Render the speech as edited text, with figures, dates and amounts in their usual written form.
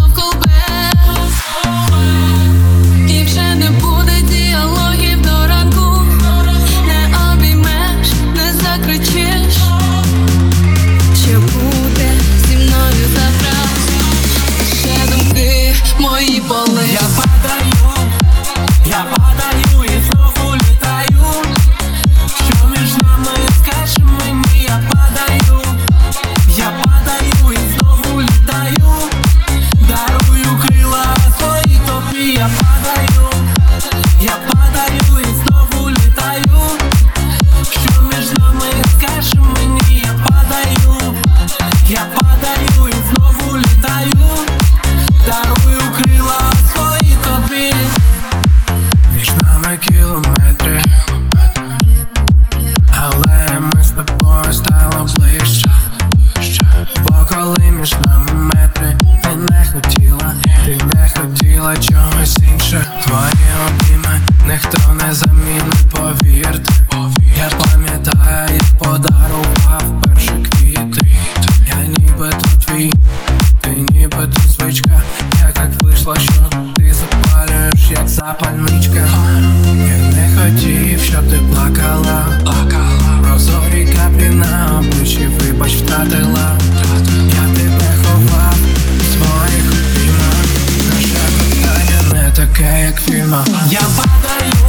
довколбе, і вже не буде діалогів до ранку. Не обіймеш, не закричиш, що буде зі мною завтра. Ще думки мої болить. Я падаю і знову літаю. Що між нами, скажи мені, я падаю і знову літаю. Дарую крила свої тобі. Я падаю і знову літаю. Що між нами, скажи мені, я падаю і знову літаю. Дарую крила свої тобі. Між нами кілометри, але ми з тобою стало ближче. Бо коли між нами метри, ти не хотіла чогось інше. Твої обійми ніхто не замінить, повірте. Я пам'ятаю, як подарував перші квіти. Я нібито твій, ти нібито свічка. Як так вийшло, що ти запалюєш, як запальничка. Я не хотів, щоб ти плакала. Прозорі каплі на обличчі, вибач, втратила. Я тебе ховав в своїх обіймах. Наше кохання не таке, як в фільмах. Я падаю